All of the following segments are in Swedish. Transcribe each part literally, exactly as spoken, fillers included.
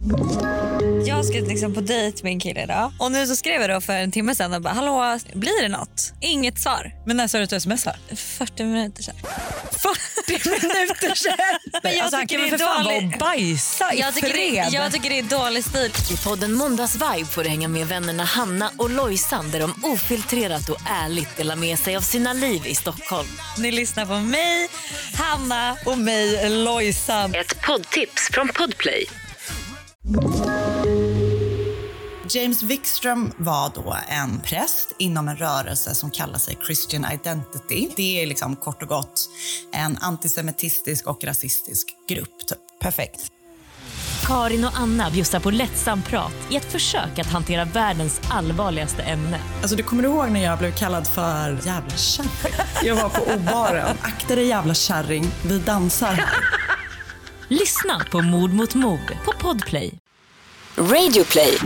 Jag ska liksom på dejt med en kille idag. Och nu så skrev jag då för en timme sedan och bara, hallå, blir det något? Inget svar. Men när sa du att du smsar? fyrtio minuter sedan. fyrtio minuter sedan? Men jag alltså, han kan tycker väl det för är fan vara dålig- och bajsa i Jag tycker, fred. det, jag tycker det är dålig stil. I podden Måndagsvibe får du hänga med vännerna Hanna och Lojsan där de ofiltrerat och ärligt delar med sig av sina liv i Stockholm. Ni lyssnar på mig, Hanna och mig, Lojsan. Ett poddtips från Podplay. James Wikström var då en präst inom en rörelse som kallar sig Christian Identity. Det är liksom kort och gott en antisemitistisk och rasistisk grupp. Typ. Perfekt. Karin och Anna bjussar på lättsam prat i ett försök att hantera världens allvarligaste ämne. Alltså, du kommer du ihåg när jag blev kallad för jävla kärring? Jag var på O-baren. Akta dig jävla kärring, vi dansar. Lyssna på Mord mot mord på Podplay. Radioplay.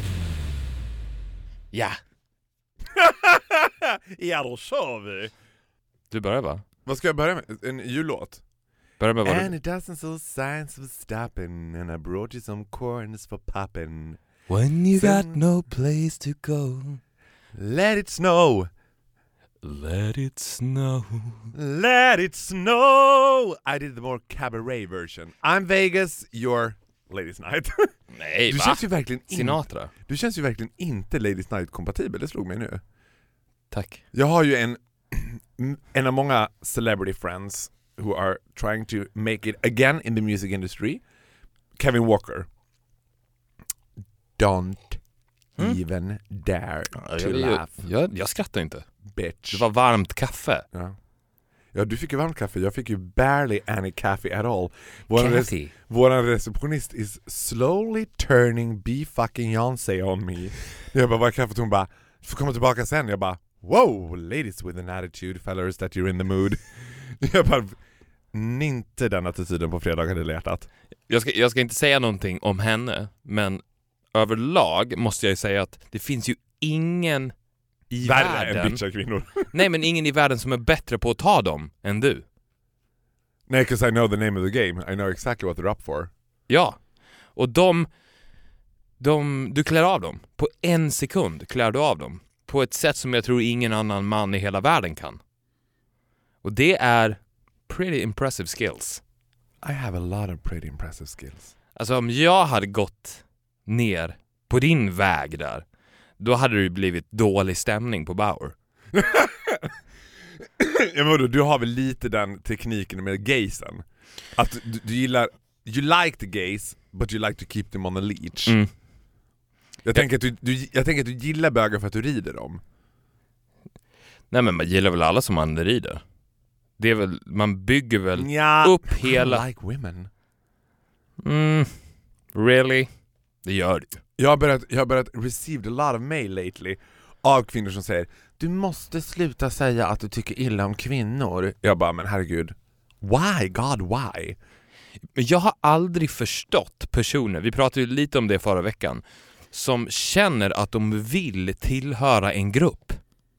Ja. Ja, då kör vi. Du börjar va? Vad ska jag börja med? En jullåt? Börja med vad And du... it doesn't so signs of stopping, and I brought you some corns for popping. When you Sen- got no place to go, Let it snow, let it snow. let it snow. I did the more cabaret version. I'm Vegas, you're Ladies Night. Nej, Du va? känns ju verkligen in... Sinatra. Du känns ju verkligen inte Ladies Night-kompatibel, det slog mig nu. Tack. Jag har ju en, en av många celebrity friends who are trying to make it again in the music industry. Kevin Walker. Don't Mm. even dare Ja, to jag, laugh, jag, jag, jag skrattar inte. bitch. Det var varmt kaffe. Ja. Ja, du fick ju varmt kaffe. Jag fick ju barely any coffee at all. Våran, res- Kathy. våran receptionist is slowly turning be fucking Beyoncé on me. Jag bara, vad är kaffet? Hon bara, får komma tillbaka sen. Jag bara, wow, ladies with an attitude, fellas, that you're in the mood. Jag bara, inte den attityden på fredagen i hjärtat. Jag ska, jag ska inte säga någonting om henne, men överlag måste jag säga att det finns ju ingen i Värre världen... än bitcha kvinnor. Nej, men ingen i världen som är bättre på att ta dem än du. Nej, because I know the name of the game. I know exactly what they're up for. Ja, och de, de... Du klär av dem. På en sekund klär du av dem. På ett sätt som jag tror ingen annan man i hela världen kan. Och det är pretty impressive skills. I have a lot of pretty impressive skills. Alltså om jag hade gått ner på din väg där, då hade det ju blivit dålig stämning på Bauer. Ja, men vadå, du har väl lite den tekniken med gaysen. Att du, du gillar, you like the gays, but you like to keep them on a leash. Mm. Jag, tänker att du, du, jag tänker att du gillar bögar för att du rider dem. Nej, men man gillar väl alla som man rider. Det är väl, man bygger väl Ja, upp hela... I like women. Mm, really? Det gör du. Jag har börjat, jag har börjat received a lot of mail lately av kvinnor som säger, du måste sluta säga att du tycker illa om kvinnor. Jag bara, men herregud, why God why? Men jag har aldrig förstått personer, vi pratade ju lite om det förra veckan, som känner att de vill tillhöra en grupp.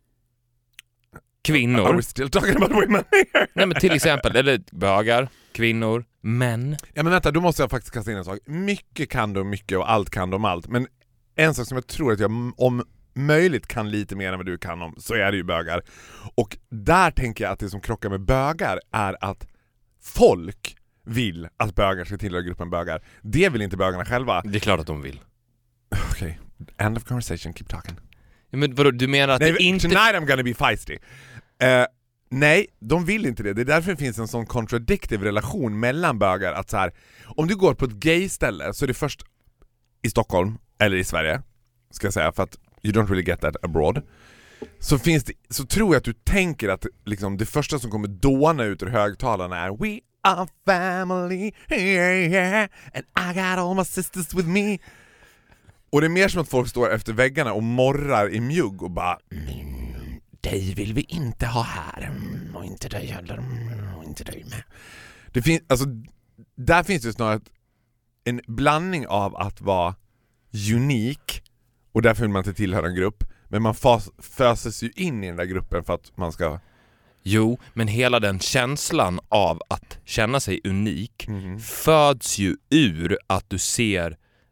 Kvinnor. Are we still talking about women here? Nej, men till exempel, eller bögar, kvinnor, män. Ja, men vänta, då måste jag faktiskt kasta in en sak. Mycket kan du om mycket och allt kan du om allt. Men en sak som jag tror att jag om möjligt kan lite mer än vad du kan om, så är det ju bögar. Och där tänker jag att det som krockar med bögar är att folk vill att bögar ska tillhöra gruppen bögar. Det vill inte bögarna själva. Det är klart att de vill. Okej, okay. End of conversation, keep talking. Ja, men vadå, du menar att Nej, det inte... Tonight I'm gonna be feisty. Uh, nej, de vill inte det. Det är därför det finns en sån contradictive relation mellan bögar. Att så här, om du går på ett gay-ställe så är det först i Stockholm, eller i Sverige, ska jag säga, för att you don't really get that abroad. Så, finns det, så tror jag att du tänker att liksom, det första som kommer dåna ut ur högtalarna är We are family, yeah, yeah, and I got all my sisters with me. Och det är mer som att folk står efter väggarna och morrar i mjugg och bara mm, dig vill vi inte ha här, mm, och inte dig heller, mm, och inte dig med. Det finns, alltså, där finns det snarare en blandning av att vara unik och därför vill man inte tillhöra en grupp, men man fas, föses ju in i den där gruppen för att man ska... Jo, men hela den känslan av att känna sig unik Mm. föds ju ur att du ser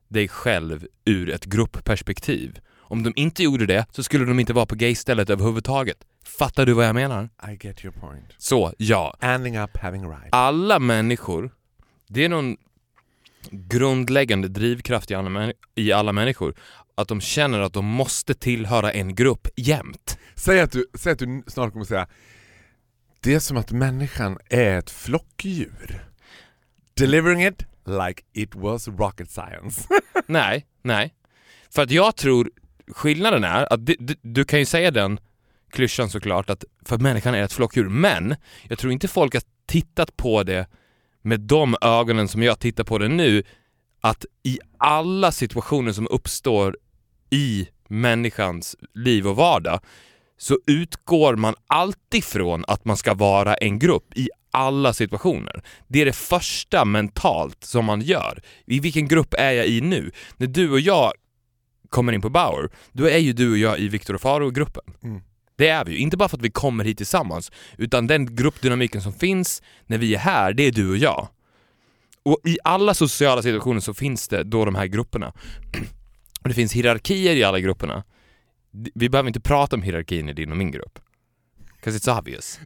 dig själv ur ett gruppperspektiv. Om de inte gjorde det så skulle de inte vara på gaystället överhuvudtaget. Fattar du vad jag menar? I get your point. Så, ja. Ending up having right. Alla människor, det är någon grundläggande drivkraft i alla, i alla människor att de känner att de måste tillhöra en grupp jämt. Säg att du, säg att du snart kommer säga det är som att människan är ett flockdjur. Delivering it like it was rocket science. nej, nej. För att jag tror skillnaden är att du, du, du kan ju säga den klyschan såklart att för att människan är ett flockdjur, men jag tror inte folk har tittat på det med de ögonen som jag tittar på det nu, att i alla situationer som uppstår i människans liv och vardag så utgår man alltid från att man ska vara en grupp i alla situationer. Det är det första mentalt som man gör. I vilken grupp är jag i nu? När du och jag kommer in på Bauer, då är ju du och jag i Viktor och Faro-gruppen. Mm. Det är vi ju. Inte bara för att vi kommer hit tillsammans, utan den gruppdynamiken som finns när vi är här, det är du och jag. Och i alla sociala situationer så finns det då de här grupperna. Och det finns hierarkier i alla grupperna. Vi behöver inte prata om hierarkin i din och min grupp. Because it's obvious.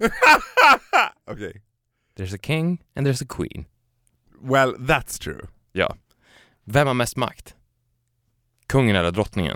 Okay. There's a king and there's a queen. Well, that's true. Ja. Vem har mest makt? Kungen eller drottningen?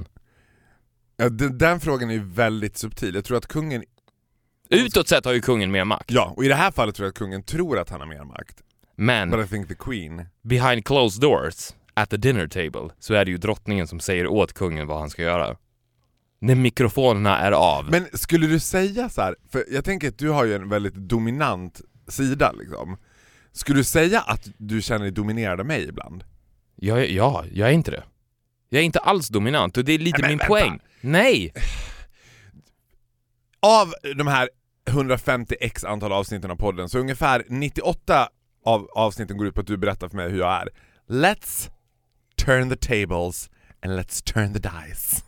Ja, den, den frågan är ju väldigt subtil. Jag tror att kungen... Utåt sett har ju kungen mer makt. Ja, och i det här fallet tror jag att kungen tror att han har mer makt. Men But I think the queen... behind closed doors, at the dinner table, så är det ju drottningen som säger åt kungen vad han ska göra. När mikrofonerna är av. Men skulle du säga så här, för jag tänker att du har ju en väldigt dominant sida liksom. Skulle du säga att du känner dig dominerad av mig ibland? Ja, ja, jag är inte det. Jag är inte alls dominant och det är lite Nej, min vänta. poäng. Nej! Av de här hundrafemtio x antal avsnitten av podden så ungefär nittioåtta av avsnitten går ut på att du berättar för mig hur jag är. Let's turn the tables and let's turn the dice.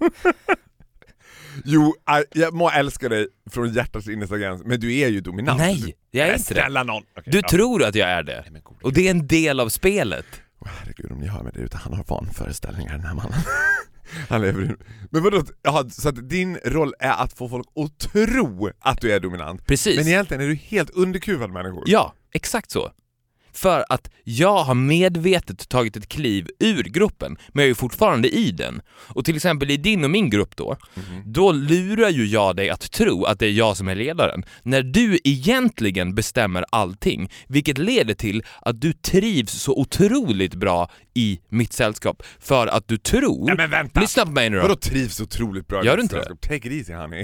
Jo, jag må älska dig från hjärtats innersta gräns, men du är ju dominant. Nej, jag är inte det. Någon. Okay, du ja. tror att jag är det. Nej, god, och det är en del av spelet. oh, herregud, om ni hör mig det utan han har vanföreställningar, den här mannen. Han lever i... Men vadå, jaha, så att din roll är att få folk att tro att du är dominant. Precis. Men egentligen är du helt underkuvad människor. Ja, exakt så. För att jag har medvetet tagit ett kliv ur gruppen, men jag är ju fortfarande i den. Och till exempel i din och min grupp då, mm-hmm. då lurar ju jag dig att tro att det är jag som är ledaren. När du egentligen bestämmer allting, vilket leder till att du trivs så otroligt bra i mitt sällskap. För att du tror... Nej, men vänta! Lyssna på mig nu då. Vadå trivs otroligt bra? Gör du inte det? Take it easy, honey.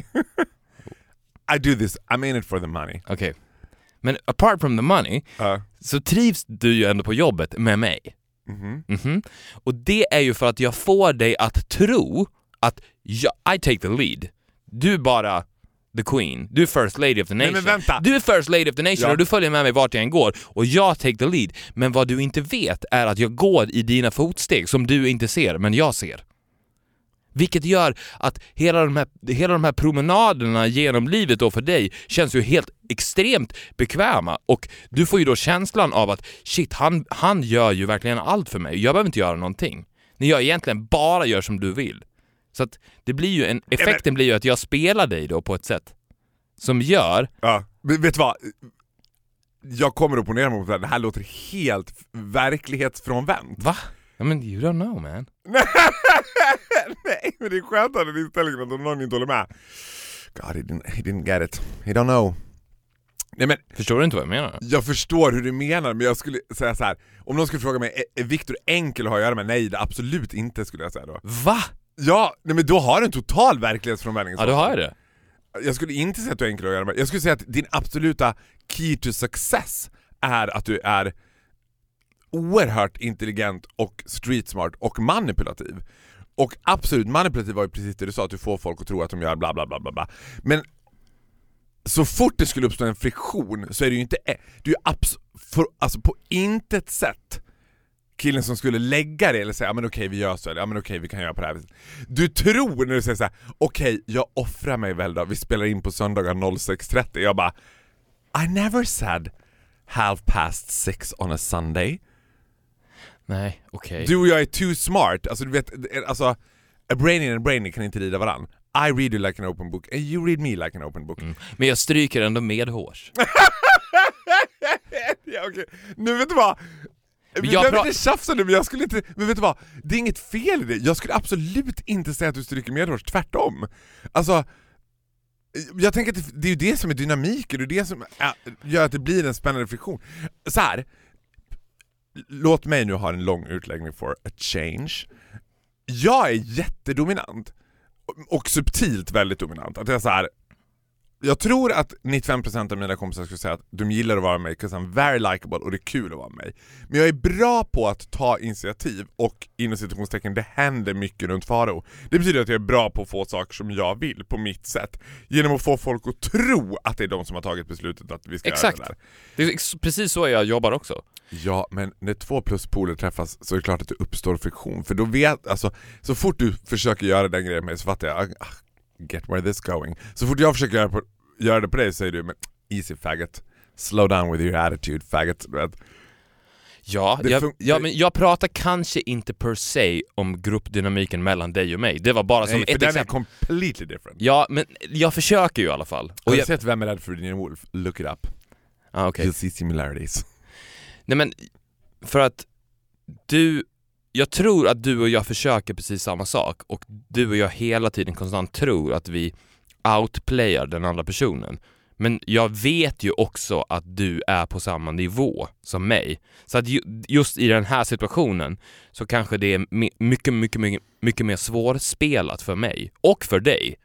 I do this, I'm in it for the money. Okej. Okay. Men apart from the money uh. så trivs du ju ändå på jobbet med mig. Mm-hmm. Mm-hmm. Och det är ju för att jag får dig att tro att jag, I take the lead. Du är bara the queen. Du är first lady of the nation. Nej, men vänta. Du är first lady of the nation ja. Och du följer med mig vart jag än går. Och jag take the lead. Men vad du inte vet är att jag går i dina fotsteg som du inte ser, men jag ser. Vilket gör att hela de här, hela de här promenaderna genom livet då för dig känns ju helt extremt bekväma. Och du får ju då känslan av att shit, han, han gör ju verkligen allt för mig. Jag behöver inte göra någonting. När jag egentligen bara gör som du vill. Så att det blir ju en, effekten blir ju att jag spelar dig då på ett sätt som gör... Ja, vet du vad? Jag kommer att opponera mig mot det här. Det här låter helt verklighetsfrånvänt. Va? I mean, you don't know, man. Nej, men det är skönt att den inställningen att någon inte håller med. God, he didn't, he didn't get it. He don't know. Nej, men, förstår du inte vad jag menar? Jag förstår hur du menar, men jag skulle säga så här. Om någon skulle fråga mig, är Viktor enkel att ha att göra med? Nej, det absolut inte, skulle jag säga då. Va? Ja, nej, men då har du en total verklighetsfrånvändning. Ja, då har jag det. Jag skulle inte säga att du är enkel att göra med. Jag skulle säga att din absoluta key to success är att du är oerhört intelligent och street smart och manipulativ. Och absolut manipulativ var ju precis det du sa, att du får folk att tro att de gör bla bla bla bla bla. Men så fort det skulle uppstå en friktion så är det ju inte du är abs- för, alltså på intet sätt killen som skulle lägga det eller säga ja men okej vi gör så eller ja men okej vi kan göra på det här viset. Du tror när du säger så här okej jag offrar mig väl då, vi spelar in på söndagar sex trettio. Jag bara I never said half past six on a Sunday. Nej, okej. Okay. Du och jag är too smart. Alltså du vet, alltså a brainy and a brainy kan inte rida varann. I read you like an open book and you read me like an open book. Mm. Men jag stryker ändå med hårs. Ja, okay. Nu vet du vad? Men jag pra- inte tjafsa nu, men jag skulle inte... Men vet du vad? Det är inget fel i det. Jag skulle absolut inte säga att du stryker med hårs. Tvärtom. Alltså... Jag tänker att det, det är ju det som är dynamiken. Det är det som äh, gör att det blir en spännande friktion. Så här. Låt mig nu ha en lång utläggning for a change. Jag är jättedominant. Och subtilt väldigt dominant. Att jag är så här... Jag tror att nittiofem procent av mina kompisar skulle säga att de gillar att vara med mig because I'm very likable och det är kul att vara med mig. Men jag är bra på att ta initiativ och inom situationstecken det händer mycket runt Faro. Det betyder att jag är bra på att få saker som jag vill på mitt sätt. Genom att få folk att tro att det är de som har tagit beslutet att vi ska Exakt. göra det där. Det är precis så jag jobbar också. Ja, men när två pluspoler träffas så är det klart att det uppstår friktion. För då vet, alltså, så fort du försöker göra den grejen med mig så fattar jag, ah, get where this going. Så fort jag försöker göra, på, göra det på dig så säger du, men easy faggot. Slow down with your attitude, faggot. Ja, jag, fun- ja, men jag pratar kanske inte per se om gruppdynamiken mellan dig och mig. Det var bara som Nej, ett den exempel. är completely different. Ja, men jag försöker ju i alla fall. Och och jag har jag... sett Vem är rädd för Virginia Woolf? Look it up. Ah, okay. You'll see similarities. Nej, men för att du... Jag tror att du och jag försöker precis samma sak. Och du och jag hela tiden konstant tror att vi outplayar den andra personen. Men jag vet ju också att du är på samma nivå som mig. Så att just i den här situationen så kanske det är mycket, mycket, mycket, mycket mer svårspelat för mig. Och för dig.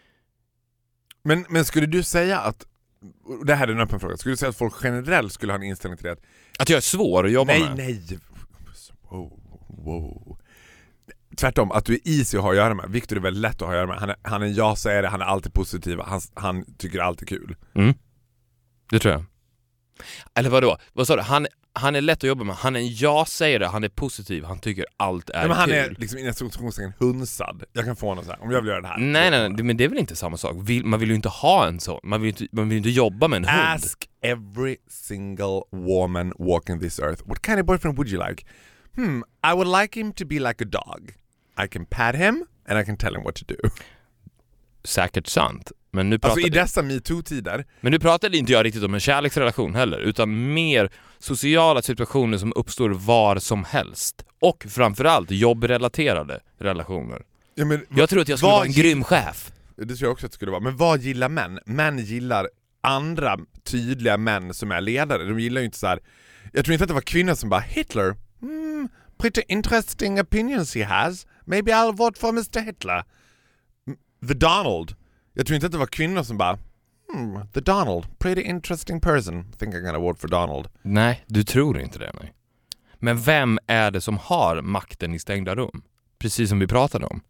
Men, men skulle du säga att, det här är en öppen fråga, skulle du säga att folk generellt skulle ha en inställning till det? Att, att jag är svår att jobba nej, med? Nej, nej. Wow, wow. Tvärtom, att du är easy att ha att göra med. Victor är väldigt lätt att ha att göra med. Han är, han är jag säger det, han är alltid positiv. Han, han tycker allt är kul. Mm. Det tror jag. Eller vadå? Vad sa du? Han, han är lätt att jobba med. Han är jag säger det, han är positiv. Han tycker allt är nej, men han kul. är liksom i en situationstecken hunsad. Jag kan få honom så här, om jag vill göra det här. Nej, nej, nej, men det är väl inte samma sak. Vill, man vill ju inte ha en sån. Man vill inte, man vill inte jobba med en hund. Ask every single woman walking this earth. What kind of boyfriend would you like? Hmm, I would like him to be like a dog. I can pat him and I can tell him what to do. Säkert sant. Men nu pratar... Alltså i dessa MeToo-tider. Men nu pratade inte jag riktigt om en kärleksrelation heller, utan mer sociala situationer som uppstår var som helst. Och framförallt jobbrelaterade relationer. Ja, men, jag tror att jag skulle vara en grym chef. Det tror jag också att det skulle vara. Men vad gillar män? Män gillar andra tydliga män som är ledare. De gillar ju inte så här. Jag tror inte att det var kvinnor som bara Hitler. Hmm, pretty interesting opinions he has. Maybe I'll vote for mister Hitler. The Donald. Jag tror inte att det var kvinnor som bara hmm, the Donald, pretty interesting person. I think I'm gonna vote for Donald. Nej, du tror inte det, nej. Men vem är det som har makten i stängda rum? Precis som vi pratade om.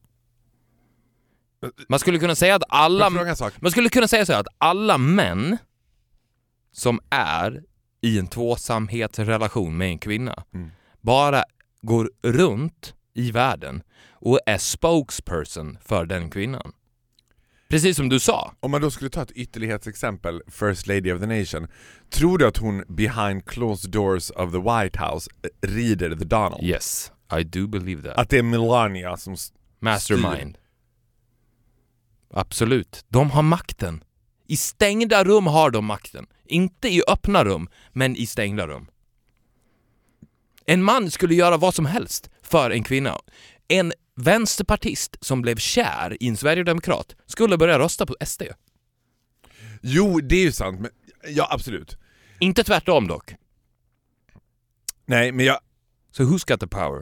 Man skulle kunna säga att alla Man skulle kunna säga så här att alla män som är i en tvåsamhetsrelation med en kvinna mm. bara går runt i världen och är spokesperson för den kvinnan. Precis som du sa. Om man då skulle ta ett ytterlighetsexempel, First Lady of the Nation, tror du att hon behind closed doors of the White House rider the Donald? Yes, I do believe that. Att det är Melania som mastermind. styr. Absolut. De har makten. I stängda rum har de makten. Inte i öppna rum, men i stängda rum. En man skulle göra vad som helst för en kvinna. En vänsterpartist som blev kär i en Sverigedemokrat skulle börja rösta på S D. Jo, det är ju sant. Men, ja, absolut. Inte tvärtom dock. Nej, men jag... Så so who's got the power?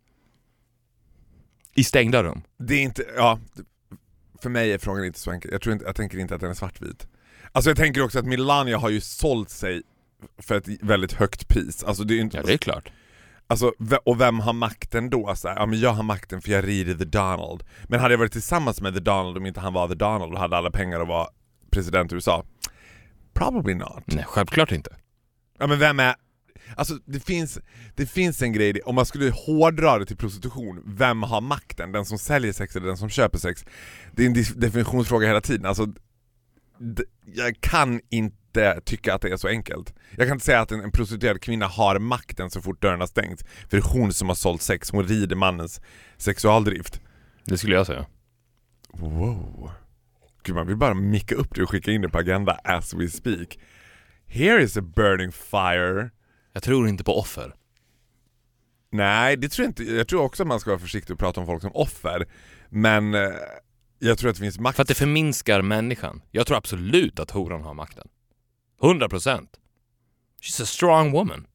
I stängda rum. Det är inte... Ja, för mig är frågan inte så enkel. Jag, tror inte, jag tänker inte att den är svartvit. Alltså jag tänker också att Melania har ju sålt sig för ett väldigt högt pris. Alltså det är inte... Ja, det är klart. Alltså, och vem har makten då? Så här, ja, men jag har makten för jag rider the Donald. Men hade jag varit tillsammans med the Donald om inte han var the Donald och hade alla pengar och var president i U S A? Probably not. Nej, självklart inte. Ja, men vem är... Alltså det finns, det finns en grej, om man skulle hårdra det till prostitution, vem har makten? Den som säljer sex eller den som köper sex? Det är en definitionsfråga hela tiden. Alltså, d- jag kan inte inte tycka att det är så enkelt. Jag kan inte säga att en, en prostituerad kvinna har makten så fort dörrarna stängs. För det är hon som har sålt sex. Hon rider mannens sexualdrift. Det skulle jag säga. Wow. Gud, man vill bara micka upp det och skicka in det på Agenda as we speak. Here is a burning fire. Jag tror inte på offer. Nej, det tror jag inte. Jag tror också att man ska vara försiktig och prata om folk som offer. Men eh, jag tror att det finns makt. För att det förminskar människan. Jag tror absolut att horan har makten. hundra procent. She's a strong woman.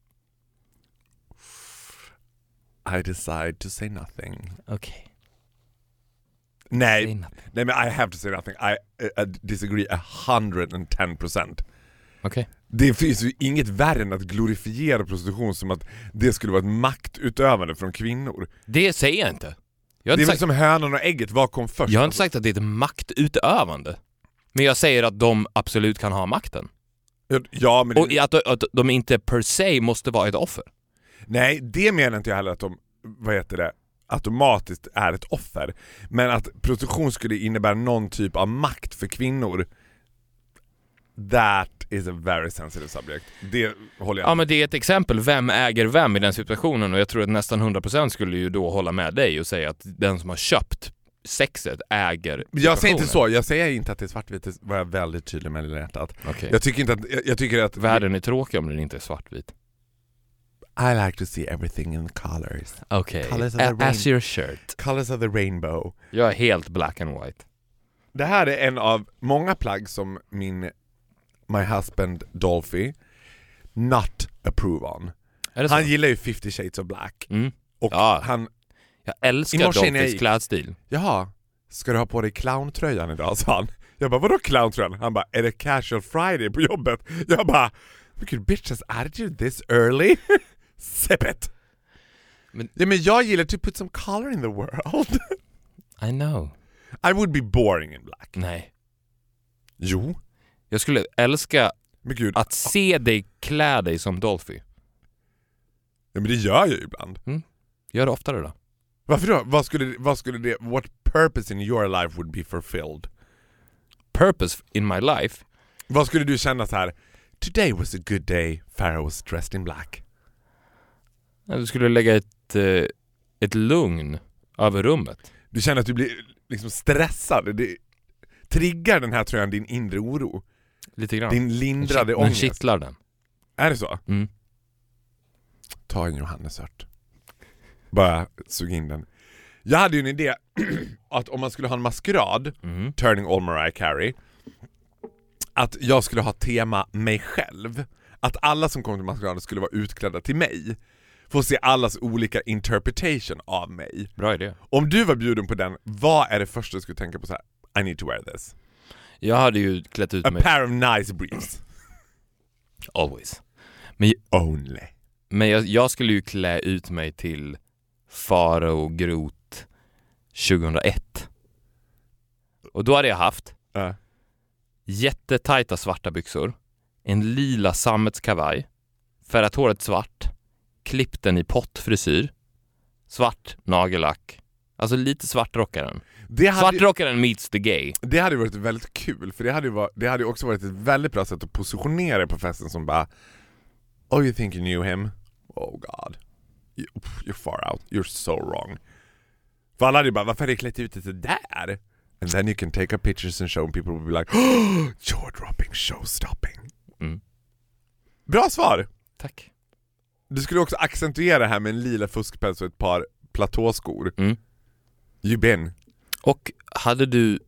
I decide to say nothing. Okej. Okay. Nej, nej, men I have to say nothing. I, I disagree a hundred and ten percent. Okej. Okay. Det finns ju inget värre än att glorifiera prostitution som att det skulle vara ett maktutövande från kvinnor. Det säger jag inte. Jag har det är inte väl som hönan och ägget, vad kom först? Jag har inte sagt att det är ett maktutövande. Men jag säger att de absolut kan ha makten. Ja, men det... Och att, att de inte per se måste vara ett offer. Nej, det menar inte jag heller att de, vad heter det, automatiskt är ett offer. Men att prostitution skulle innebära någon typ av makt för kvinnor, that is a very sensitive subject. Det håller jag. Ja, men det är ett exempel. Vem äger vem i den situationen? Och jag tror att nästan hundra procent skulle ju då hålla med dig och säga att den som har köpt sexet äger situationen. Jag säger inte så. Jag säger inte att det är svartvitt. Det var jag väldigt tydlig med i hjärtat. Okay. Jag tycker inte att... Jag, jag tycker att... Världen är tråkig om den inte är svartvit. I like to see everything in colors. Okay. A- as your shirt. Colors of the rainbow. Jag är helt black and white. Det här är en av många plagg som min my husband Dolphy not approve on. Är det så? Han gillar ju fifty shades of black. Mm. Och ja. han... Jag älskar Dolphys klädstil. Jaha, ska du ha på dig clowntröjan idag, sa han. Jag bara, vadå clowntröjan? Han bara, är det casual friday på jobbet? Jag bara, vilken bitches attitude this early? Sip it. Men, ja, men jag gillar to put some color in the world. I know. I would be boring in black. Nej. Jo. Jag skulle älska men Gud. att se dig klä dig som Dolphy. Ja, men det gör jag ju ibland. Mm. Gör det oftare då. Varför då? Vad skulle, vad skulle det... What purpose in your life would be fulfilled? Purpose in my life? Vad skulle du känna så här? Today was a good day. Pharaoh was dressed in black. Du skulle lägga ett, ett lugn över rummet. Du känner att du blir liksom stressad. Det triggar den här tröjan din inre oro. Lite grann. Din lindrade den ångest. Den kittlar den. Är det så? Mm. Ta en Johannesört. Bara sug in den. Jag hade ju en idé att om man skulle ha en maskerad, mm. Turning All Mariah Carey, att jag skulle ha tema mig själv. Att alla som kom till maskeraden skulle vara utklädda till mig. Få se allas olika interpretation av mig. Bra idé. Om du var bjuden på den, vad är det första du skulle tänka på så här? I need to wear this. Jag hade ju klätt ut A mig. A pair of nice briefs. Always. Men, Only. Men jag, jag skulle ju klä ut mig till Farao Groth tjugohundraett. Och då hade jag haft uh. jättetajta svarta byxor, en lila sammetskavaj, färgat håret svart, klippt den i pottfrisyr, svart nagellack, alltså lite svartrockaren. Det hade, svartrockaren meets the gay. Det hade varit väldigt kul, för det hade, varit, det hade också varit ett väldigt bra sätt att positionera på festen som bara, oh, you think you knew him? Oh god. You, you're far out. You're so wrong. För alla hade ju bara, varför är det klätt ut det där? And then you can take up pictures and show and people will be like, oh, jaw dropping, show stopping. Mm. Bra svar. Tack. Du skulle också accentuera det här med en lila fuskpäls och ett par platåskor. Mm. You been. Och hade du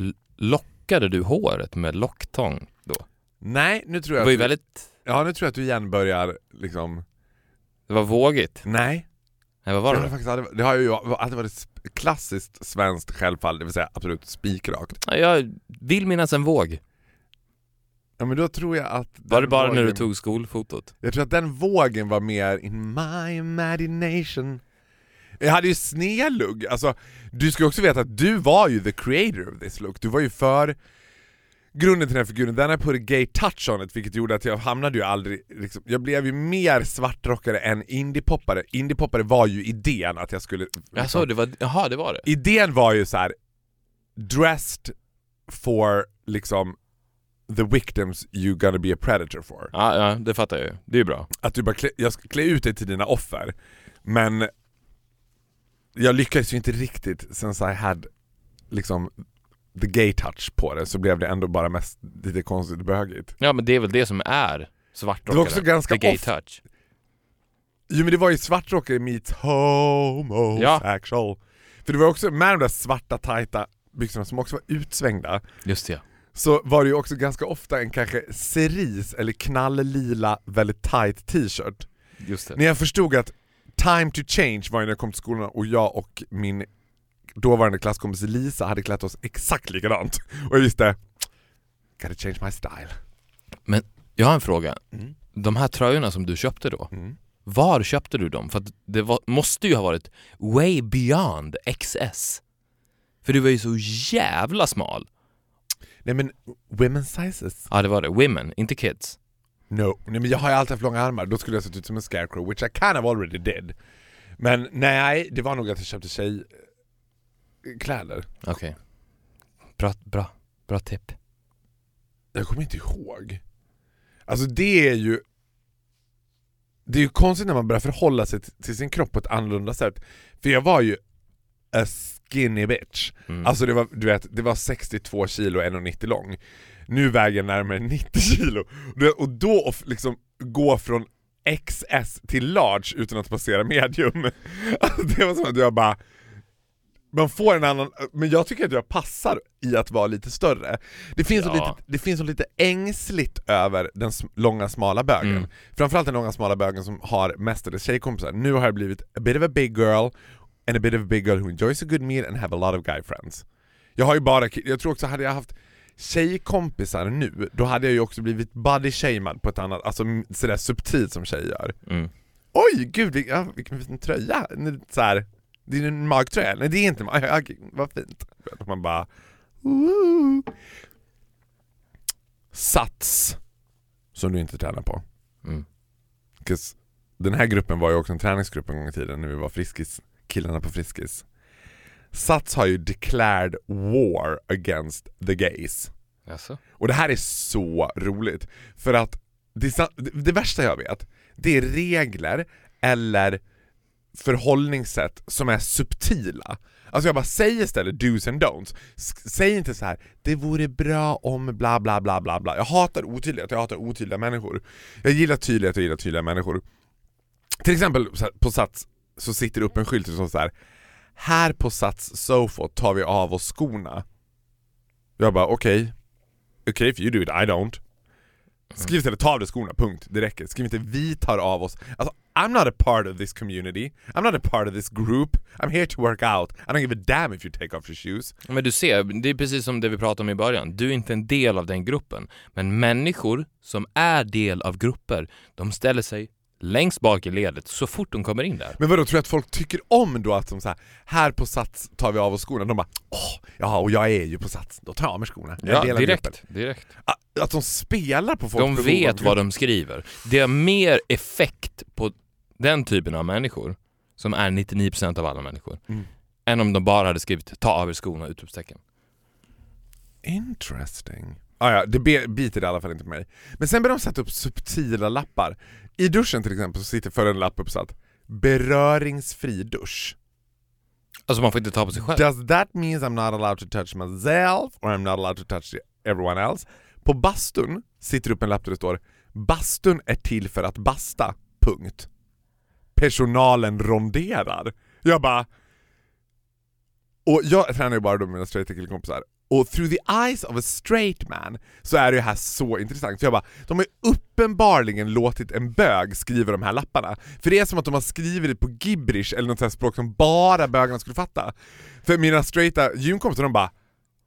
lockade du håret med locktång då? Nej, nu tror jag det var ju att du, väldigt... Ja, nu tror jag att du igen börjar liksom... Det var vågigt. Nej. Nej, vad var det? Det, faktiskt, det har ju det varit klassiskt svenskt självfall, det vill säga absolut spikrakt. Ja, jag vill minnas en våg. Ja, men då tror jag att... Var det bara vågen, när du tog skolfotot? Jag tror att den vågen var mer in my imagination. Jag hade ju snedlugg. Alltså, du ska också veta att du var ju the creator of this look. Du var ju för grunden till den här figuren. Den har put a gay touch on it, vilket gjorde att jag hamnade ju aldrig liksom, jag blev ju mer svartrockare än indiepoppare. Indiepoppare var ju idén att jag skulle liksom, jag såg det var jaha, det var det. Idén var ju så här dressed for liksom the victims you gonna be a predator for. Ja, ja, det fattar jag ju. Det är bra. Att du bara klä, jag ska klä ut dig till dina offer. Men jag lyckades ju inte riktigt, since I had liksom the gay touch på det, så blev det ändå bara mest lite konstigt bögigt. Ja, men det är väl det som är svartrockare. Det var också ganska the gay off- touch. Jo, men det var ju svartrockare meets homosexual. Ja. För det var också med de där svarta tajta byxorna som också var utsvängda. Just det, ja. Så var det ju också ganska ofta en kanske cerise eller knalllila väldigt tight t-shirt. Just det. När jag förstod att time to change var ju när jag kom till skolan och jag och min dåvarande klasskompis Lisa hade klätt oss exakt likadant. Och jag visste, gotta change my style. Men jag har en fråga. Mm. De här tröjorna som du köpte då, Mm. var köpte du dem? För att det var, måste ju ha varit way beyond X S. För du var ju så jävla smal. Nej, men women's sizes. Ja, det var det. Women, inte kids. No, nej, men jag har ju alltid haft långa armar. Då skulle jag sett ut som en scarecrow, which I kind of already did. Men nej, det var nog att jag köpte sig kläder. Okej. Okay. Bra, bra, bra tipp. Jag kommer inte ihåg. Alltså det är ju det är ju konstigt när man börjar förhålla sig till, till sin kropp på ett annorlunda sätt. För jag var ju a skinny bitch. Mm. Alltså det var, du vet, det var sextiotvå kilo och en komma nittio lång. Nu väger jag närmare nittio kilo. Och då liksom gå från X S till large utan att passera medium. Alltså det var som att jag bara, man får en annan, men jag tycker att jag passar i att vara lite större. Det finns ja. så lite, det finns så lite ängsligt över den långa smala bögen. Mm. Framförallt den långa smala bögen som har mestadels tjejkompisar. Nu har jag blivit a bit of a big girl and a bit of a big girl who enjoys a good meal and have a lot of guy friends. Jag har ju bara, jag tror också hade jag haft tjejkompisar nu, då hade jag ju också blivit body shamed på ett annat, alltså sådär subtilt som tjejer gör. Mm. Oj, gud, vilken, vilken fin tröja. Så här, det är en magtröja. Nej, det är inte mag. Vad fint. Man bara Woo. Sats som du inte tränar på. Mm. Den här gruppen var ju också en träningsgrupp en gång i tiden när vi var friskis, killarna på friskis. Sats har ju declared war against the gays. Jaså? Och det här är så roligt. För att det, det värsta jag vet, det är regler eller förhållningssätt som är subtila. Alltså jag bara säger istället do's and don'ts. Säg inte så här, det vore bra om bla bla bla bla bla. Jag hatar otydlighet, jag hatar otydliga människor. Jag gillar tydlighet och jag gillar tydliga människor. Till exempel på Sats så sitter det upp en skylt som så här: här på Sats sofa tar vi av oss skorna. Jag bara okej. Okay. Okej, okay, if you do it, I don't. Skriv istället ta av dig skorna, punkt. Det räcker. Skriv inte vi tar av oss. Alltså, I'm not a part of this community. I'm not a part of this group. I'm here to work out. I don't give a damn if you take off your shoes. Men du ser, det är precis som det vi pratade om i början. Du är inte en del av den gruppen. Men människor som är del av grupper, de ställer sig längst bak i ledet så fort de kommer in där. Men vadå, tror jag att folk tycker om då att de så här, här på Sats tar vi av oss skorna. De bara, åh, jaha, och jag är ju på Sats. Då tar jag av mig skorna. Jag ja, direkt, direkt. Att, att de spelar på folk. De vet vad de skriver. Det har mer effekt på den typen av människor, som är nittionio procent av alla människor, mm. än om de bara hade skrivit ta av er skorna, utropstecken. Interesting. Ah, ja, det biter i alla fall inte på mig. Men sen börjar de sätta upp subtila lappar. I duschen till exempel så sitter för en lapp uppsatt beröringsfri dusch. Alltså man får inte ta på sig själv. Does that mean I'm not allowed to touch myself or I'm not allowed to touch everyone else? På bastun sitter upp en lapp där det står bastun är till för att basta. Punkt. Personalen ronderar. Jag bara, och jag tränar ju bara då med mina straight killkompisar. Och through the eyes of a straight man så är det här så intressant. För jag bara, de har uppenbarligen låtit en bög skriva de här lapparna. För det är som att de har skrivit det på gibberish eller något sånt språk som bara bögarna skulle fatta. För mina straighta gymkompisar, de bara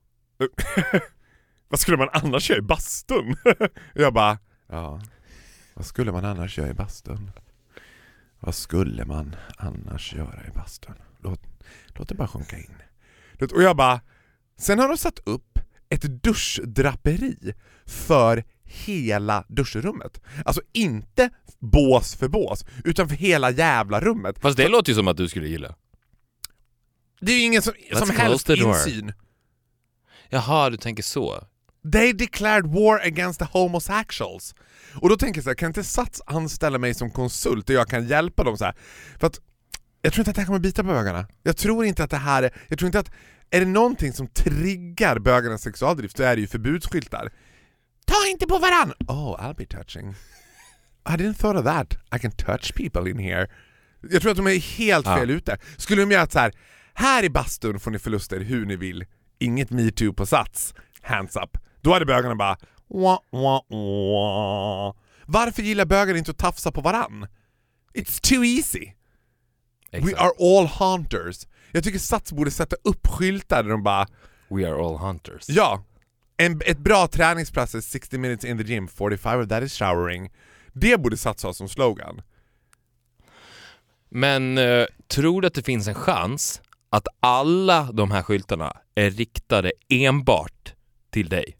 vad skulle man annars göra i bastun? Jag bara, ja, vad skulle man annars göra i bastun? Vad skulle man annars göra i bastun? Låt, låt det bara sjunka in. Och jag bara, sen har de satt upp ett duschdraperi för hela duschrummet. Alltså inte bås för bås, utan för hela jävla rummet. Fast det låter ju som att du skulle gilla. Det är ju ingen som, som helst insyn. Jaha, du tänker så. They declared war against the homosexuals. Och då tänker jag så här, kan inte Sats anställa mig som konsult och jag kan hjälpa dem så här? För att jag tror inte att det här kommer bita på bögarna. Jag tror inte att det här är, jag tror inte att är det någonting som triggar bögarnas sexualdrift så är det ju förbudsskyltar. Ta inte på varann. Oh, I'll be touching. I didn't thought of that. I can touch people in here. Jag tror att de är helt fel ja. ute. Skulle de göra så här, här i bastun får ni förluster hur ni vill. Inget MeToo på Sats. Hands up. Då hade bögarna bara wah, wah, wah. Varför gillar bögar inte att tafsa på varann? It's too easy. Exakt. We are all hunters. Jag tycker Sats borde sätta upp skyltar där de bara We are all hunters. Ja. En, ett bra träningsplats är sixty minutes in the gym, forty-five of that is showering. Det borde Sats ha som slogan. Men eh, tror du att det finns en chans att alla de här skyltarna är riktade enbart till dig?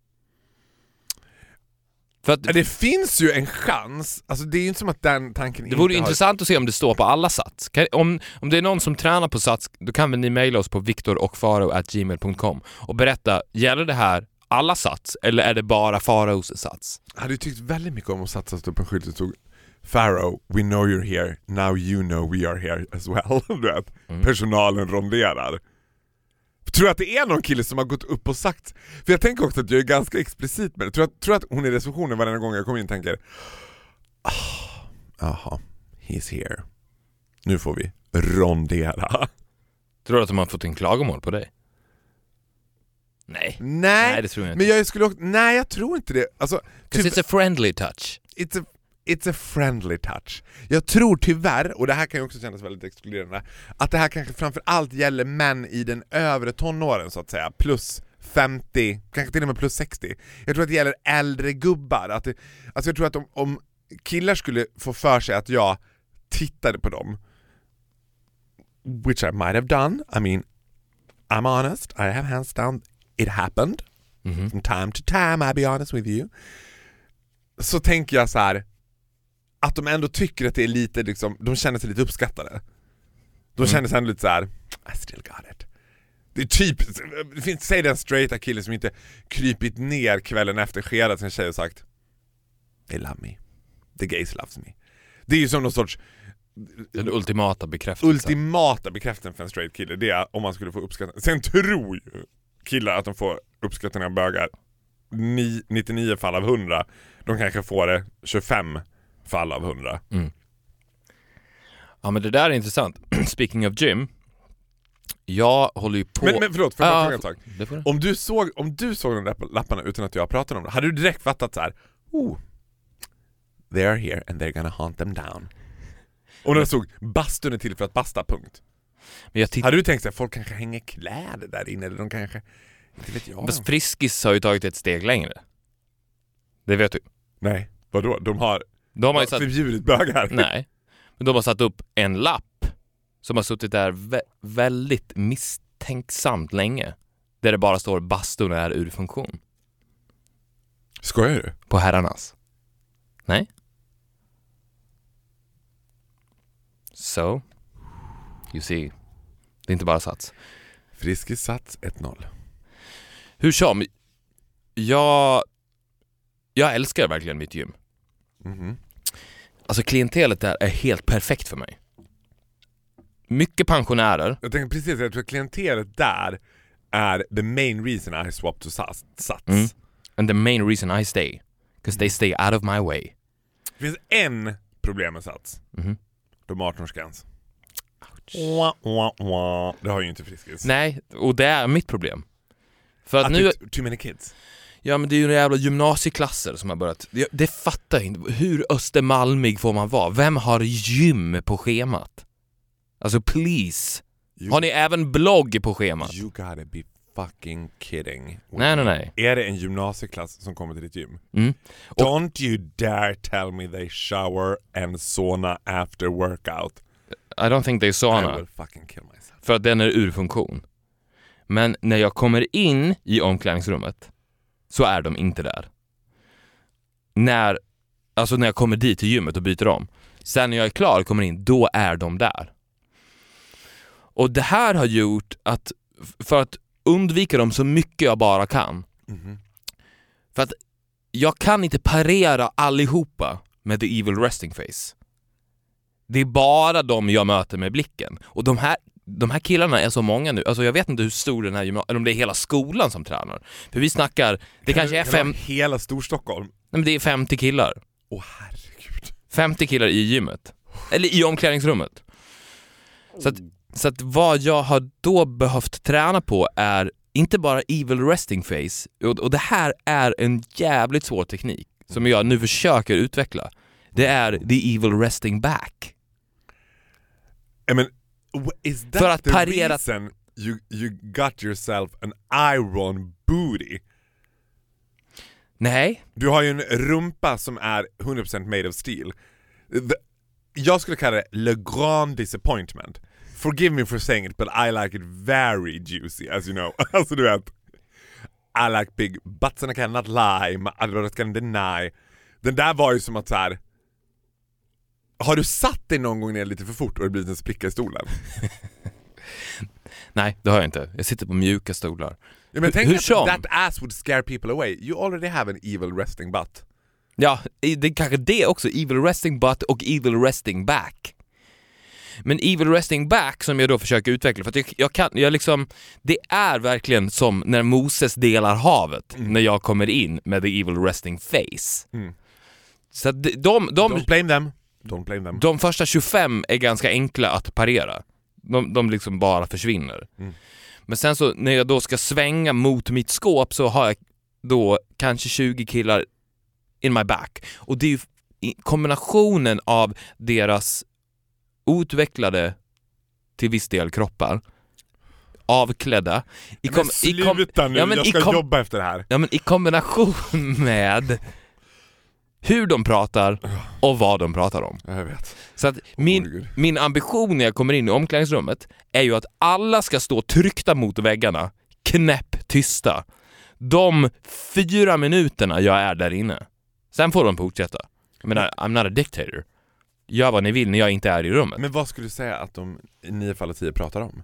För att, det finns ju en chans. Alltså det är ju inte som att den tanken det inte vore har... intressant att se om det står på alla Sats. Kan, om, om det är någon som tränar på Sats, då kan väl ni mejla oss på viktorochfaro at gmail dot com och berätta, gäller det här alla Sats eller är det bara Faros Sats? Jag hade tyckt väldigt mycket om att satsa upp en skylt som stod Faro, we know you're here, now you know we are here as well. Du vet, mm. Personalen ronderar. Tror jag att det är någon kille som har gått upp och sagt, för jag tänker också att jag är ganska explicit med det. Tror jag, tror att hon i receptionen varje gång jag kommer in tänker jaha, oh, he's here. Nu får vi rondera. Tror du att de har fått en klagomål på dig? Nej. Nej, nej det tror jag inte. Men jag skulle också, nej jag tror inte det. Alltså, typ, it's a friendly touch. It's a It's a friendly touch. Jag tror tyvärr, och det här kan ju också kännas väldigt exkluderande, att det här kanske framför allt gäller män i den övre tonåren så att säga, plus femtio, kanske till och med plus sextio. Jag tror att det gäller äldre gubbar. Att det, alltså jag tror att om, om killar skulle få för sig att jag tittade på dem, which I might have done, I mean, I'm honest, I have hands down, it happened. Mm-hmm. From time to time, I'll be honest with you. Så tänker jag så här, att de ändå tycker att det är lite liksom, de känner sig lite uppskattade. De känner sig ändå lite så här, I still got it. Det är typ, det finns, säg den straighta killen som inte krypit ner kvällen efter skedat sin tjej och sagt they love me, the gays loves me. Det är ju som någon sorts den ultimata bekräftelsen. Ultimata bekräftelsen för en straight kille, det är om man skulle få uppskattning. Sen tror ju killar att de får uppskattning av bögar nittionio fall av hundra. De kanske får det tjugofem fall av hundra. Mm. Ja, men det där är intressant. Speaking of gym, jag håller ju på... Men, men förlåt, för ah, en sak. Om du såg om du såg de där lapparna utan att jag pratade om det, hade du direkt fattat så här: oh, they are here and they're gonna hunt them down. Och när jag såg bastun är till för att basta, punkt. Men jag titt- hade du tänkt att folk kanske hänger kläder där inne, eller de kanske... Inte vet jag. Men Friskis har ju tagit ett steg längre. Det vet du. Nej, vadå? De har... De har ju satt... förbjudit bögar. Nej, men de har satt upp en lapp som har suttit där vä- väldigt misstänksamt länge. Där det bara står bastun är ur funktion. Skojar du? På herrarnas. Nej. So, you see. Det är inte bara sats. Friskis sats ett noll. Hur som, jag, jag älskar verkligen mitt gym. Mm-hmm. Alltså klientelet där är helt perfekt för mig. Mycket pensionärer. Jag tänker precis, jag tror att klientelet där är the main reason I swapped to sats. Mm. And the main reason I stay. Because they stay out of my way. Det finns en problem med sats. Mm-hmm. De arton-årsgräns. Wah, wah, wah. Det har ju inte Friskis. Nej, och det är mitt problem. För att, att nu... too many kids. Ja, men det är ju några jävla gymnasieklasser som har börjat. Det, det fattar jag inte. Hur östermalmig får man vara? Vem har gym på schemat? Alltså, please. You, har ni även blogg på schemat? You gotta be fucking kidding. Nej, nej, nej. Är det en gymnasieklass som kommer till ditt gym? Mm. Don't you dare tell me they shower and sauna after workout. I don't think they sauna. I will fucking kill myself. För att den är ur funktion. Men när jag kommer in i omklädningsrummet så är de inte där. När, alltså när jag kommer dit till gymmet och byter om. Sen när jag är klar och kommer in, då är de där. Och det här har gjort att, för att undvika dem så mycket jag bara kan, mm-hmm. För att jag kan inte parera allihopa med the evil resting face. Det är bara de jag möter med blicken. Och de här, de här killarna är så många nu. Alltså jag vet inte hur stor den här gymnasiet, eller om det är hela skolan som tränar. För vi snackar, det kanske är fem... Hela Storstockholm? Nej, men det är femtio killar. Åh oh, herregud. femtio killar i gymmet. Eller i omklädningsrummet. Så att, så att vad jag har då behövt träna på är inte bara evil resting face. Och, och det här är en jävligt svår teknik som jag nu försöker utveckla. Det är the evil resting back. I mean, is that För att the parera... reason you, you got yourself an iron booty? Nej. Du har ju en rumpa som är hundra procent made of steel. The, jag skulle kalla det Le Grand Disappointment. Forgive me for saying it, but I like it very juicy, as you know. Alltså du vet, I like big butts and I cannot lie, my other can deny. Den där var ju som att så här. Har du satt dig någon gång ner lite för fort och det blivit en spricka i stolen? Nej, det har jag inte. Jag sitter på mjuka stolar. Ja, men tänk hur att som? That ass would scare people away. You already have an evil resting butt. Ja, det är kanske det också. Evil resting butt och evil resting back. Men evil resting back som jag då försöker utveckla, för att jag, jag kan, jag liksom, det är verkligen som när Moses delar havet, mm. när jag kommer in med the evil resting face. Mm. Så att de, de, de, Don't blame them. Don't blame them. De första tjugofem är ganska enkla att parera. De, de liksom bara försvinner. Mm. Men sen så när jag då ska svänga mot mitt skåp så har jag då kanske tjugo killar in my back. Och det är ju kombinationen av deras utvecklade till viss del kroppar, avklädda i kom, men sluta nu, ja, men jag ska kom, jobba efter det här. Ja, men i kombination med hur de pratar och vad de pratar om. Jag vet. Så att min, oh, min ambition när jag kommer in i omklädningsrummet är ju att alla ska stå tryckta mot väggarna, knäpp tysta. De fyra minuterna jag är där inne. Sen får de fortsätta. Jag menar, I'm not a dictator. Gör vad ni vill när jag inte är i rummet. Men vad skulle du säga att de i nio fall av tio pratar om?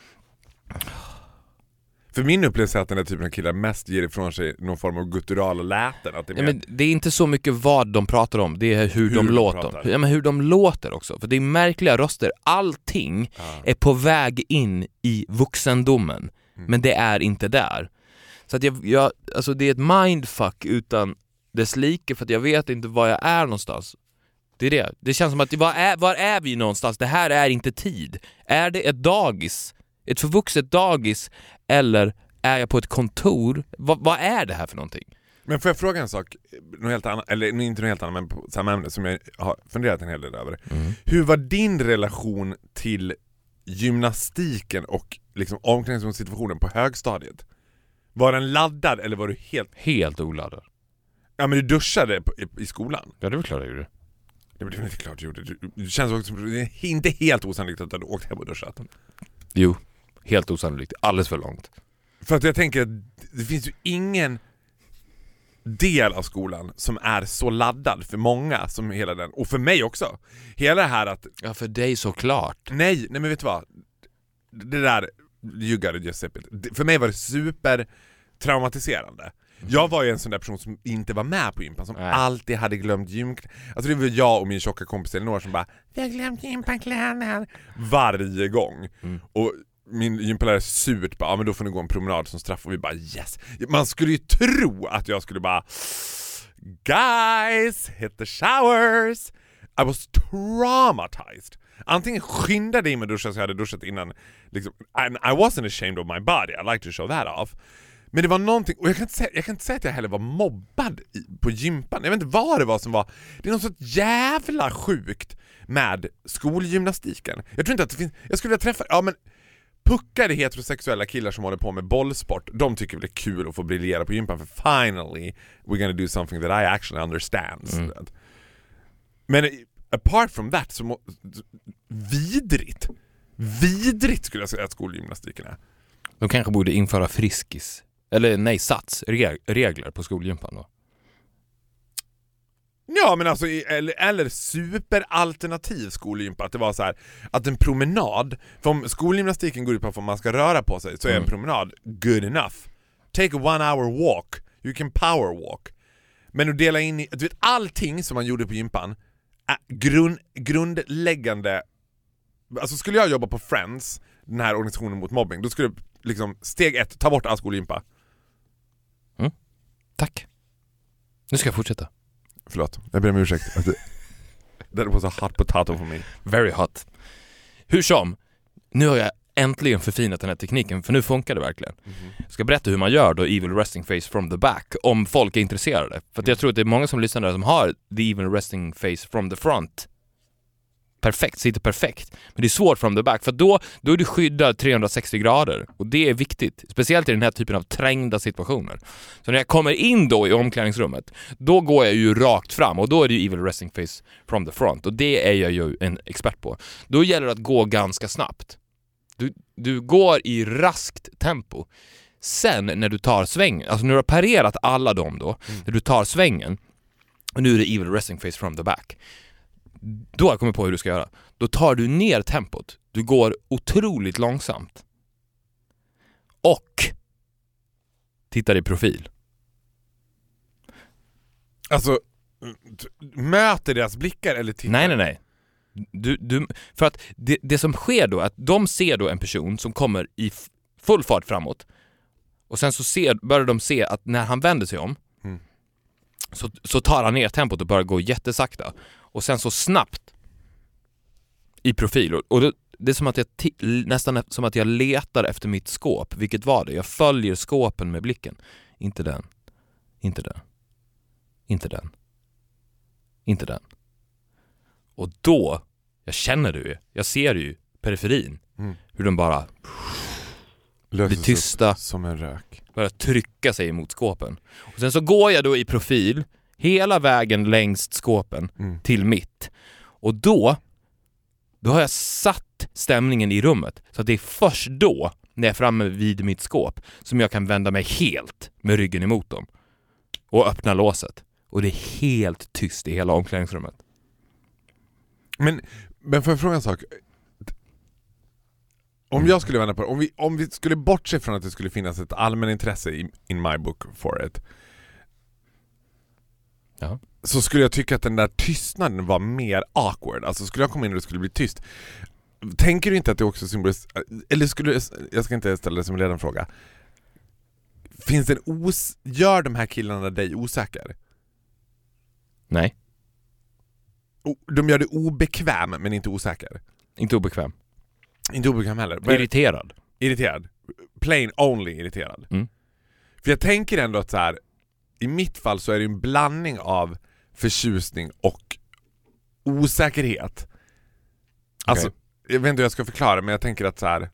För min upplevelse är att den här typen av killar mest ger ifrån sig någon form av gutturala läten. Att det, är ja, men det är inte så mycket vad de pratar om, det är hur, hur de, de låter. Ja, men hur de låter också. För det är märkliga röster. Allting ah. är på väg in i vuxendomen. Mm. Men det är inte där. Så att jag, jag, alltså det är ett mindfuck utan dess like, för att jag vet inte var jag är någonstans. Det är det. Det känns som att var är, var är vi någonstans? Det här är inte tid. Är det ett dagis? Ett förvuxet dagis? Eller är jag på ett kontor? Va, vad är det här för någonting? Men får jag fråga en sak? Något helt annat, eller inte något helt annat, men på samma ämne som jag har funderat en hel del över. Mm. Hur var din relation till gymnastiken och liksom omklädningsrumssituationen på högstadiet? Var den laddad eller var du helt... Helt oladdad. Ja, men du duschade på, i, i skolan? Ja, det var klart jag gjorde. Det var inte klart du gjorde. Du, du känns också som det är inte helt osannolikt att du hade åkt hem och duschat. Jo, helt osannolikt. Alldeles för långt. För att jag tänker att det finns ju ingen del av skolan som är så laddad för många som hela den. Och för mig också. Hela det här att... Ja, för dig såklart. Nej, nej men vet du vad? Det där, you gotta just sip it. För mig var det super traumatiserande. Jag var ju en sån där person som inte var med på gympan, som Nej. alltid hade glömt gym. Alltså det var jag och min tjocka kompis Elinor som bara, vi har glömt gympankläder varje gång. Mm. Och min gympalärare surt bara, ja men då får ni gå en promenad som straff. Och vi bara, yes. Man skulle ju tro att jag skulle bara, guys, hit the showers. I was traumatized. Antingen skyndade in med duschen så jag hade duschat innan liksom, and I wasn't ashamed of my body. I like to show that off. Men det var någonting, och jag kan inte säga, jag kan inte säga att jag heller var mobbad i, på gympan. Jag vet inte vad det var som var. Det är något så jävla sjukt med skolgymnastiken. Jag tror inte att det finns, jag skulle vilja träffa, ja men puckade heterosexuella killar som håller på med bollsport, de tycker väl det är kul att få briljera på gympan, för finally we're gonna do something that I actually understand. Mm. Men apart from that så må, vidrigt vidrigt skulle jag säga att skolgymnastiken är. De kanske borde införa friskis. Eller nej, sats, reg- regler på skolgympan då. Ja, men alltså eller, eller superalternativ skolgympa. Att det var så här, att en promenad, för om skolgymnastiken går ut på att man ska röra på sig, så är mm. en promenad good enough. Take a one hour walk. You can power walk. Men att dela in i, du vet, allting som man gjorde på gympan är grund, grundläggande. Alltså skulle jag jobba på Friends, den här organisationen mot mobbing, då skulle jag liksom, steg ett, ta bort all skolgympa. Mm. Tack. Nu ska jag fortsätta. Förlåt, jag ber om ursäkt. Det var så hot potato för mig. Very hot. Hur som, nu har jag äntligen förfinat den här tekniken, för nu funkar det verkligen. Mm-hmm. Jag ska berätta hur man gör då Evil Resting Face from the back, om folk är intresserade. För att jag tror att det är många som lyssnar där som har the Evil Resting Face from the front. Perfekt, sitter perfekt. Men det är svårt from the back, för då, då är du skyddad trehundrasextio grader. Och det är viktigt, speciellt i den här typen av trängda situationer. Så när jag kommer in då i omklädningsrummet, då går jag ju rakt fram. Och då är det ju Evil Resting Face from the front. Och det är jag ju en expert på. Då gäller det att gå ganska snabbt. Du, du går i raskt tempo. Sen när du tar svängen, alltså när du har parerat alla dem då, mm. när du tar svängen, och nu är det Evil Resting Face from the back, då har jag kommit på hur du ska göra. Då tar du ner tempot. Du går otroligt långsamt. Och tittar i profil. Alltså, möter deras blickar eller tittar? Nej, nej, nej. Du, du, för att det, det som sker då är att de ser då en person som kommer i f- full fart framåt. Och sen så ser, börjar de se att när han vänder sig om, mm. så, så tar han ner tempot och börjar gå jättesakta. Och sen så snabbt i profil. Och det, det är som att jag t- nästan som att jag letar efter mitt skåp. Vilket var det? Jag följer skåpen med blicken. Inte den. Inte den. Inte den. Inte den. Och då, jag känner det ju. Jag ser ju periferin. Mm. Hur de bara blir tysta. Som en rök. Börjar trycka sig mot skåpen. Och sen så går jag då i profil hela vägen längs skåpen mm. till mitt. Och då då har jag satt stämningen i rummet. Så att det är först då, när jag är framme vid mitt skåp, som jag kan vända mig helt med ryggen emot dem. Och öppna låset. Och det är helt tyst i hela omklädningsrummet. Men, men för att fråga en sak. Om jag skulle vända på om vi, om vi skulle bortse från att det skulle finnas ett allmän intresse i in my book for it. Ja. Så skulle jag tycka att den där tystnaden var mer awkward. Alltså skulle jag komma in och det skulle bli tyst. Tänker du inte att det också symboliserar, eller skulle, jag ska inte ställa det som redan fråga. Finns det en os, gör de här killarna dig osäker? Nej. De gör det obekväm men inte osäker. Inte obekväm. Inte obekväm heller. Irriterad. Irriterad. Plain only irriterad. Mm. För jag tänker ändå att så här, i mitt fall så är det en blandning av förtjusning och osäkerhet. Alltså, okay. Jag vet inte hur jag ska förklara, men jag tänker att så här,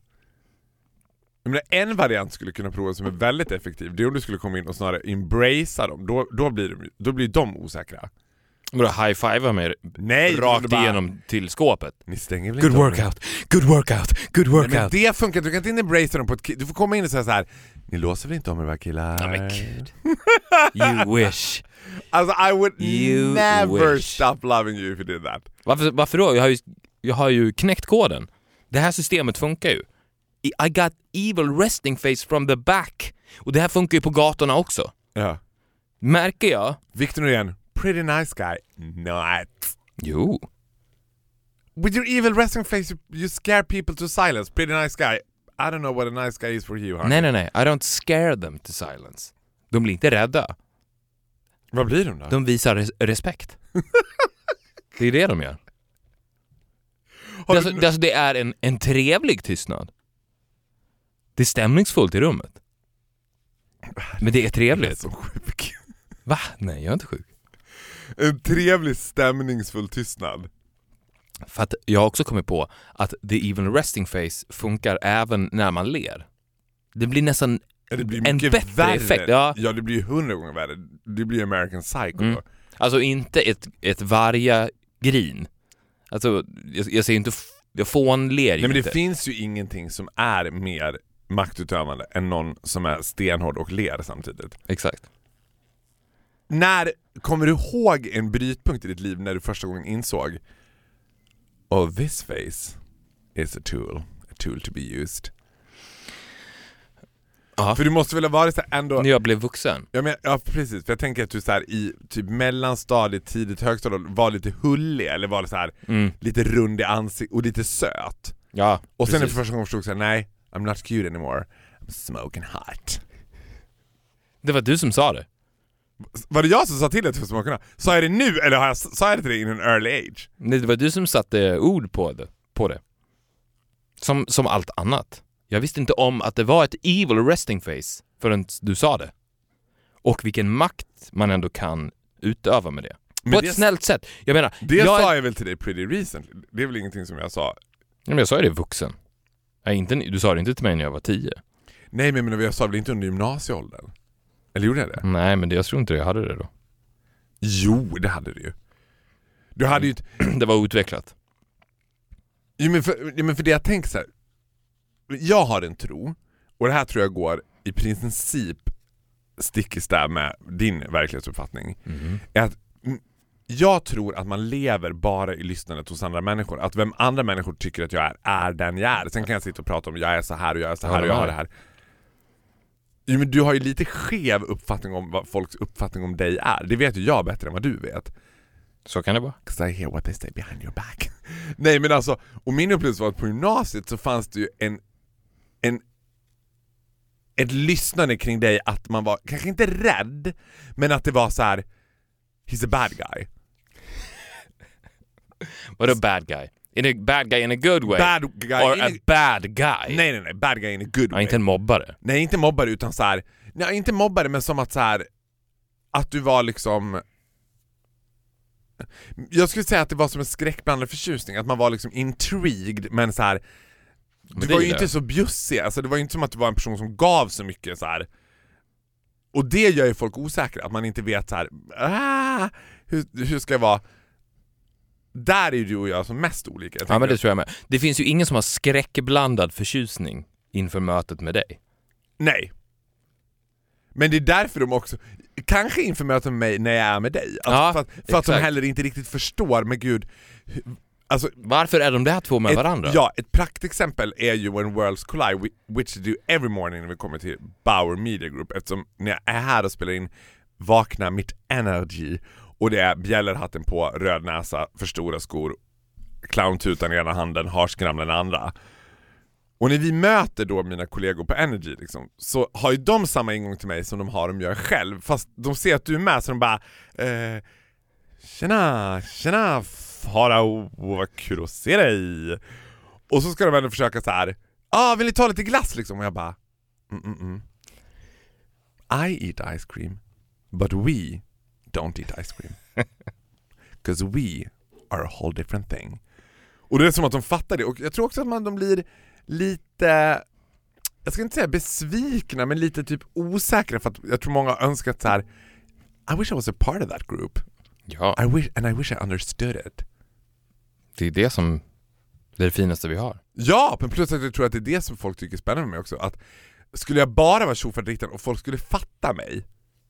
jag menar, en variant skulle kunna prova som är väldigt effektiv. Det är om du skulle komma in och snarare embracea dem. Då, då, blir, de, då blir de osäkra. Men då high-fiva mig Nej, rakt bara, igenom till skåpet. Ni stänger väl good workout, good workout, good workout. Nej, men det funkar, du kan inte embracea dem på ett, du får komma in och säga så här: ni låser väl inte om er, killar? Ja, men gud. You wish. Alltså, I would you never wish. stop loving you if you did that. Varför, varför då? Jag har, ju, jag har ju knäckt koden. Det här systemet funkar ju. I got evil resting face from the back. Och det här funkar ju på gatorna också. Ja. Märker jag? Victor Norén, pretty nice guy. Not. Jo. With your evil resting face you scare people to silence. Pretty nice guy. I don't know what a nice guy is for you. Nej, nej, nej. I don't scare them to silence. De blir inte rädda. Vad blir de då? De visar res- respekt. Det är det de gör. Det, alltså, det, alltså, det är en, en trevlig tystnad. Det är stämningsfullt i rummet. Men det är trevligt. Jag är så sjuk. Va? Nej, jag är inte sjuk. En trevlig stämningsfull tystnad. För att jag har också kommit på att the even resting face funkar även när man ler. Det blir nästan det blir en bättre värre. effekt. Ja. ja, det blir ju hundra gånger värre. Det blir American Psycho. Mm. Alltså inte ett, ett varja grin. Alltså, jag, jag ser inte... Jag fån ler Nej, men det inte. finns ju ingenting som är mer maktutövande än någon som är stenhård och ler samtidigt. Exakt. När kommer du ihåg en brytpunkt i ditt liv när du första gången insåg oh, this face is a tool, a tool to be used? Aha. För du måste väl ha varit så här ändå... När jag blev vuxen. Ja, men, ja precis, för jag tänker att du så här, i typ mellanstadiet, tidigt högstadiet var lite hullig eller var det så här Mm. lite rund i ansiktet och lite söt. Ja, Och sen precis. är första gången förstod jag nej, I'm not cute anymore. I'm smoking hot. Det var du som sa det. Var det jag som sa till dig att du får smoka? Sa jag det nu eller har jag, sa jag det till dig in an early age? Nej, det var du som satte ord på det. På det. Som, som allt annat. Jag visste inte om att det var ett evil resting face förrän du sa det. Och vilken makt man ändå kan utöva med det. Men på det, ett snällt sätt. Jag menar, det jag sa är... jag väl till dig pretty recently. Det är väl ingenting som jag sa. Ja, men jag sa ju det vuxen. Nej, inte, du sa det inte till mig när jag var tio. Nej, men, men jag sa väl inte under gymnasieåldern? Eller gjorde jag det? Nej, men det, jag tror inte jag hade det då. Jo, det hade du ju. Du hade ju... Ett... Det var utvecklat. Jo, men för, jo, men för det jag tänker så här. Jag har en tro, och det här tror jag går i princip stick i stäv med din verklighetsuppfattning. Mm. Är att jag tror att man lever bara i lyssnandet hos andra människor. Att vem andra människor tycker att jag är, är den jag är. Sen kan jag sitta och prata om jag är så här och jag är så här och jag har det här. Jo, men du har ju lite skev uppfattning om vad folks uppfattning om dig är. Det vet ju jag bättre än vad du vet. Så kan det vara. 'Cause I hear what they say behind your back. Nej, men alltså, och min upplevelse var att på gymnasiet så fanns det ju en, en ett lyssnande kring dig, att man var kanske inte rädd, men att det var så här: he's a bad guy. What a bad guy? In a bad guy in a good way? Bad guy Or in a a... bad guy? Nej, nej, nej, bad guy in a good Ja, way. inte en mobbare. Nej, inte mobbare, utan så här, nej, inte mobbare, men som att så här, att du var liksom, jag skulle säga att det var som en skräckblandad förtjusning, att man var liksom intrigued, men så här, du var ju inte så bjussig, alltså det var ju inte som att du var en person som gav så mycket så här. Och det gör ju folk osäkra, att man inte vet så här, ah, hur, hur ska jag vara? Där är ju du och jag som mest olika. Ja, men det tror jag med. Det finns ju ingen som har skräckblandad förtjusning inför mötet med dig. Nej. Men det är därför de också, kanske inför mötet med mig när jag är med dig, alltså Ja, för, att, för att de exakt. heller inte riktigt förstår, men gud, alltså, Varför är de där två med ett, varandra? ja, ett praktexempel är ju When Worlds Collide, which I do every morning när vi kommer till Bauer Media Group, eftersom när jag är här och spelar in vaknar mitt energy, och det är bjällerhatten på, röd näsa, för stora skor, clowntutan i ena handen, harskramlen i den andra. Och när vi möter då mina kollegor på Energy liksom, så har ju de samma ingång till mig som de har om jag själv, fast de ser att du är med, så de bara eh, tjena, tjena Farao, vad kul att se dig. Och så ska de ändå försöka så här, ah, vill ni ta lite glass liksom? Och jag bara mm, mm, mm. I eat ice cream, but we don't eat ice cream. 'Cause we are a whole different thing. Och det är som att de fattar det. Och jag tror också att man, de blir lite, jag ska inte säga besvikna, men lite typ osäkra, för att jag tror många har önskat så här: I wish I was a part of that group. Ja, I wish, and I wish I understood it. det är det som det är det finaste vi har. Ja, men plus att jag tror att det är det som folk tycker är spännande med mig också. Att skulle jag bara vara tjofaderittan och folk skulle fatta mig,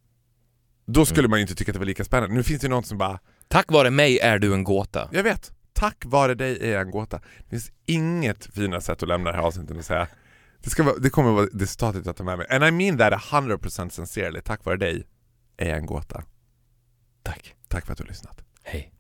då skulle mm. man ju inte tycka att det var lika spännande. Nu finns det någon som bara, tack vare mig är du en gåta. jag vet, tack vare dig är jag en gåta. Det finns inget finare sätt att lämna det här avsnittet än att säga, det, ska vara, det kommer vara resultatet att ta med mig. And I mean that one hundred percent sincerely. Tack vare dig är jag en gåta. Tack. Tack för att du har lyssnat. Hej.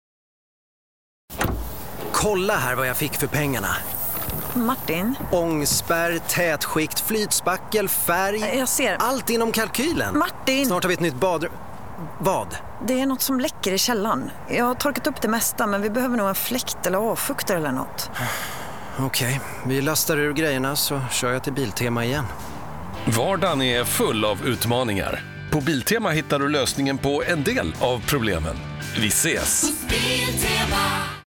Kolla här vad jag fick för pengarna. Martin, Ångspärr, tätskikt, flytspackel, färg. jag ser. Allt inom kalkylen. Martin! Snart har vi ett nytt badrum. Vad? Det är något som läcker i källaren. Jag har torkat upp det mesta, men vi behöver nog en fläkt eller avfuktare eller något. Okej, vi lastar ur grejerna så kör jag till Biltema igen. Vardagen är full av utmaningar. På Biltema hittar du lösningen på en del av problemen. Vi ses!